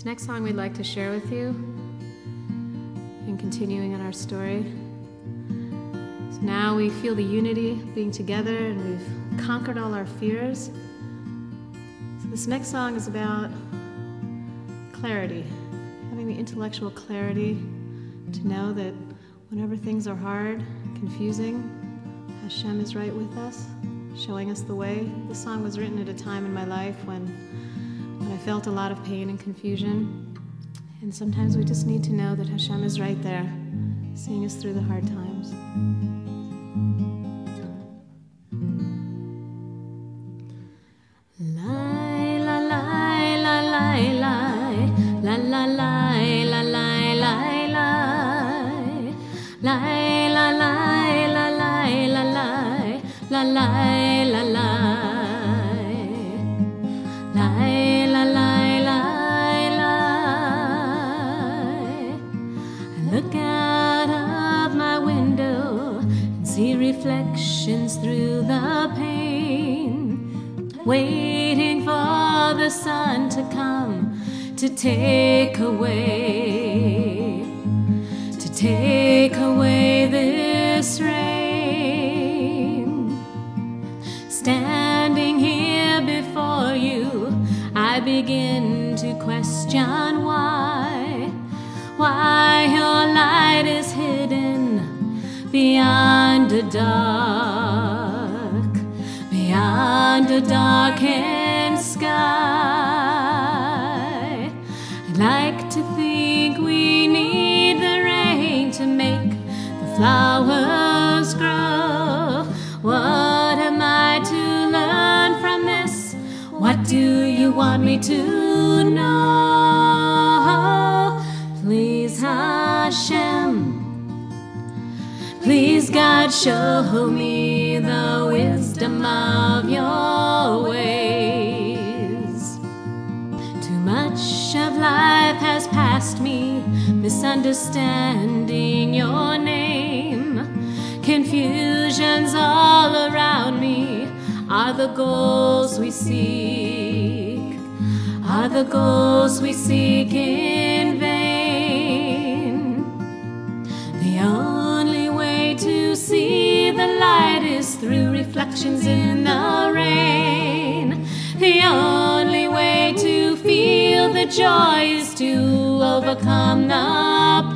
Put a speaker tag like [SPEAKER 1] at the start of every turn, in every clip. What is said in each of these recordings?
[SPEAKER 1] This next song we'd like to share with you, and continuing in our story. So now we feel the unity being together, and we've conquered all our fears. So this next song is about clarity, having the intellectual clarity to know that whenever things are hard, confusing, Hashem is right with us, showing us the way. This song was written at a time in my life when I felt a lot of pain and confusion. And sometimes we just need to know that Hashem is right there, seeing us through the hard times.
[SPEAKER 2] Look out of my window and see reflections through the pane, waiting for the sun to come to take away this rain. Standing here before you, I begin to question why your light is hidden beyond a darkened sky. I'd like to think we need the rain to make the flowers grow. What am I to learn from this? What do you want me to know? Please, Hashem, please, God, show me the wisdom of your ways. Too much of life has passed me, misunderstanding your name. Confusions all around me are the goals we seek, in vain. The only way to see the light is through reflections in the rain. The only way to feel the joy is to overcome the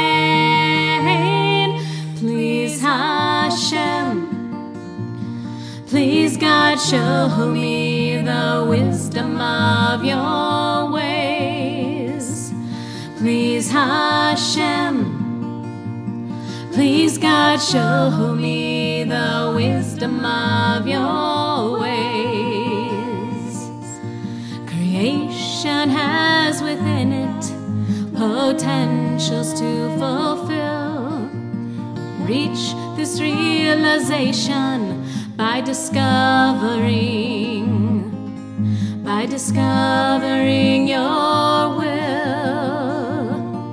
[SPEAKER 2] pain. Please, Hashem, please, God, show me the wisdom of your ways. Please, Hashem, please, God, show me the wisdom of your ways. Creation has within it potentials to fulfill. Reach this realization by discovering your will.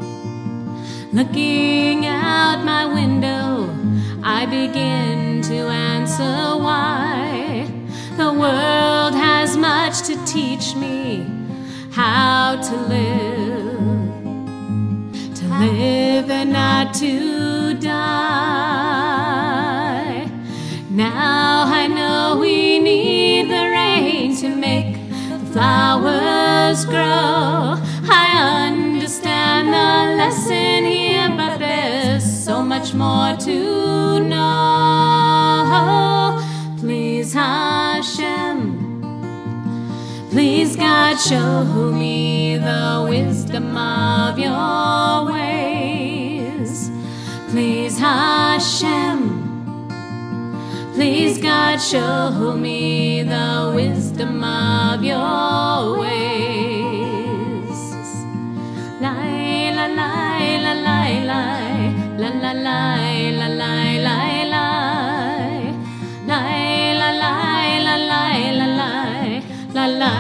[SPEAKER 2] Looking out my window, I begin to answer why. The world has much to teach me how to live and not to die. Now I know we need the rain to make the flowers grow. I understand the lesson here, but there's so much more to know. Please, Hashem, please, God, show me the wisdom of your ways. Please, Hashem, please, God, show me the wisdom of your ways. La la la la la la la la la la la la la la la la la la la la